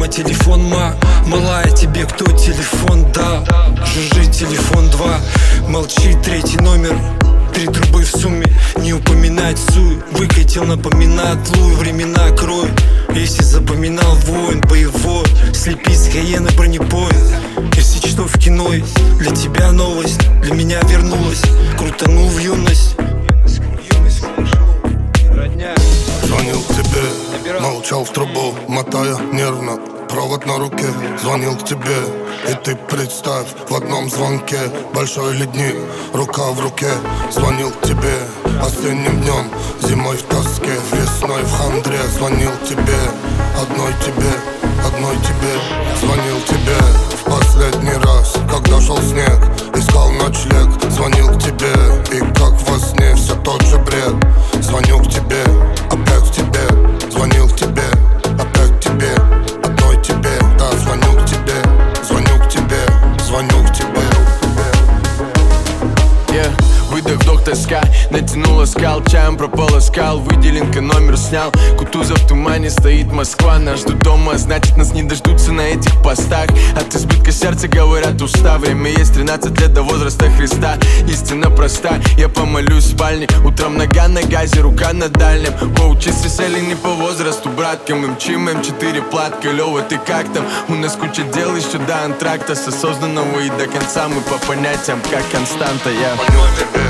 телефон, малая, тебе кто телефон дал? Жужжит телефон 2, молчит третий номер. 3 трубы в сумме, не упоминать суй. Выкатил, напоминает луй, времена крой. Если запоминал воин боевой, слепи с Каена бронепоезд. Если что в кино, для тебя новость, для меня вернулась. Крутанул в юность. Звонил тебе, молчал в трубу, мотая нервно провод на руке. Звонил к тебе, и ты представь, в одном звонке большой ледник, рука в руке. Звонил к тебе осенним днем, зимой в тоске, весной в хандре. Звонил тебе, одной тебе, одной тебе. Звонил тебе в последний раз, когда шел снег, искал ночлег. Звонил к тебе, и как во сне все тот же бред. Звоню к тебе, опять к тебе. Звонил к тебе, опять к тебе, одной тебе. Да, звоню к тебе, звоню к тебе, звоню к тебе. Выдох, вдох, тоска, натянула скал, чаем прополоскал, выделенка номер снял. Кутузов в тумане, стоит Москва, нас ждут дома, значит нас не дождутся на этих постах. От избытка сердца говорят уста, время есть 13 лет до возраста Христа. Истина проста, я помолюсь в спальне, утром нога на газе, рука на дальнем. Оу, часы сели не по возрасту, братка, мы мчим М4 платка. Лёва, ты как там? У нас куча дел еще до антракта, с осознанного и до конца мы по понятиям как константа. Я Звонил тебе,